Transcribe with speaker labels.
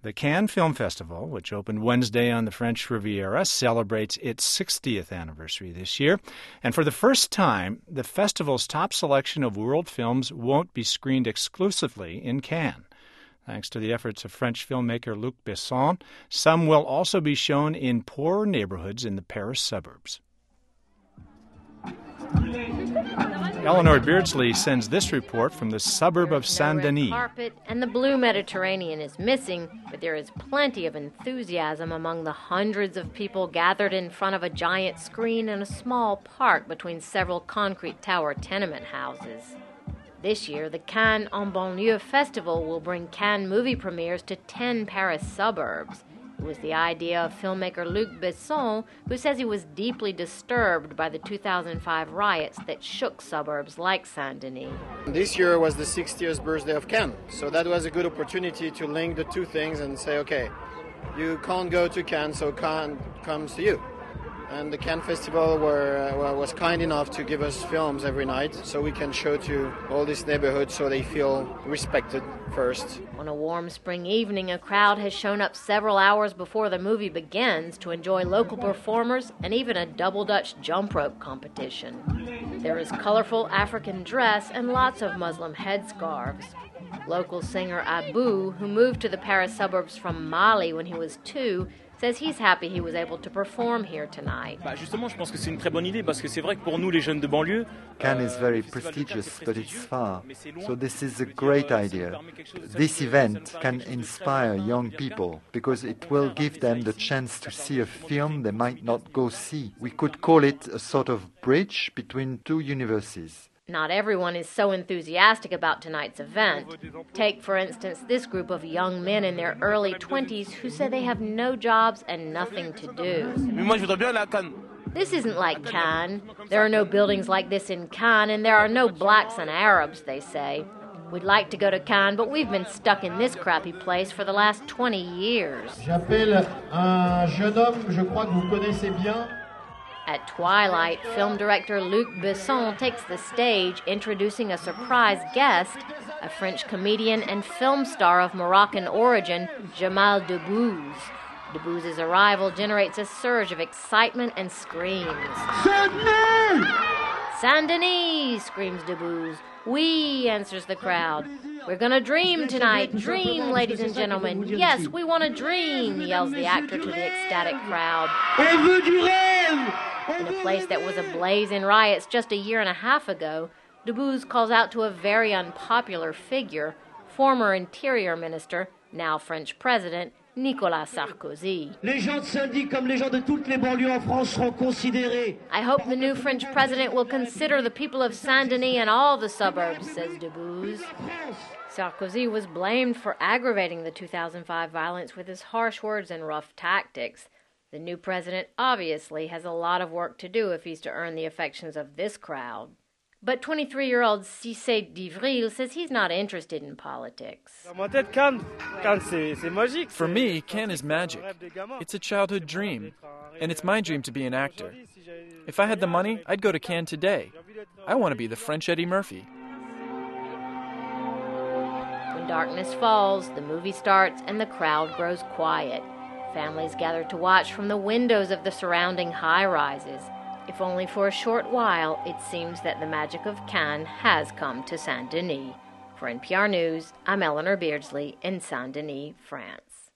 Speaker 1: The Cannes Film Festival, which opened Wednesday on the French Riviera, celebrates its 60th anniversary this year. And for the first time, the festival's top selection of world films won't be screened exclusively in Cannes. Thanks to the efforts of French filmmaker Luc Besson, some will also be shown in poorer neighborhoods in the Paris suburbs. Eleanor Beardsley sends this report from the suburb of Saint-Denis.
Speaker 2: The carpet and the blue Mediterranean is missing, but there is plenty of enthusiasm among the hundreds of people gathered in front of a giant screen in a small park between several concrete tower tenement houses. This year, the Cannes en Banlieue Festival will bring Cannes movie premieres to 10 Paris suburbs. It was the idea of filmmaker Luc Besson, who says he was deeply disturbed by the 2005 riots that shook suburbs like Saint-Denis.
Speaker 3: This year was the 60th birthday of Cannes, so that was a good opportunity to link the two things and say, okay, you can't go to Cannes, so Cannes comes to you. And the Cannes Festival was kind enough to give us films every night so we can show to all these neighborhoods so they feel respected first.
Speaker 2: On a warm spring evening, a crowd has shown up several hours before the movie begins to enjoy local performers and even a double Dutch jump rope competition. There is colorful African dress and lots of Muslim headscarves. Local singer Abu, who moved to the Paris suburbs from Mali when he was 2, says he's happy he was able to perform here tonight.
Speaker 4: Justement, je pense que c'est une très bonne idée parce que c'est vrai que pour nous les jeunes de banlieue,
Speaker 5: Cannes is very prestigious, but it's far. So this is a great idea. This event can inspire young people because it will give them the chance to see a film they might not go see. We could call it a sort of bridge between two universes.
Speaker 2: Not everyone is so enthusiastic about tonight's event. Take, for instance, this group of young men in their early 20s who say they have no jobs and nothing to do. This isn't like Cannes. There are no buildings like this in Cannes, and there are no blacks and Arabs, they say. We'd like to go to Cannes, but we've been stuck in this crappy place for the last 20 years.
Speaker 6: J'appelle un jeune homme, je crois que vous connaissez bien.
Speaker 2: At twilight, film director Luc Besson takes the stage, introducing a surprise guest, a French comedian and film star of Moroccan origin, Jamel Debbouze. Debbouz's arrival generates a surge of excitement and screams.
Speaker 6: Saint-Denis!
Speaker 2: Saint-Denis, screams Debbouze. Oui, answers the crowd. We're gonna dream tonight. Dream, ladies and gentlemen. Yes, we want to dream, yells the actor to the ecstatic crowd.
Speaker 6: On veut du rêve!
Speaker 2: In a place that was ablaze in riots just a year and a half ago, Debbouze calls out to a very unpopular figure, former Interior Minister, now French President, Nicolas Sarkozy.
Speaker 6: Les gens de Saint-Denis, comme les gens de toutes les banlieues en France, seront considérés.
Speaker 2: I hope the new French president will consider the people of Saint-Denis and all the suburbs, says Debbouze. Sarkozy was blamed for aggravating the 2005 violence with his harsh words and rough tactics. The new president obviously has a lot of work to do if he's to earn the affections of this crowd. But 23-year-old Cissé Divril says he's not interested in politics.
Speaker 7: For me, Cannes is magic. It's a childhood dream, and it's my dream to be an actor. If I had the money, I'd go to Cannes today. I want to be the French Eddie Murphy.
Speaker 2: When darkness falls, the movie starts and the crowd grows quiet. Families gather to watch from the windows of the surrounding high-rises. If only for a short while, it seems that the magic of Cannes has come to Saint-Denis. For NPR News, I'm Eleanor Beardsley in Saint-Denis, France.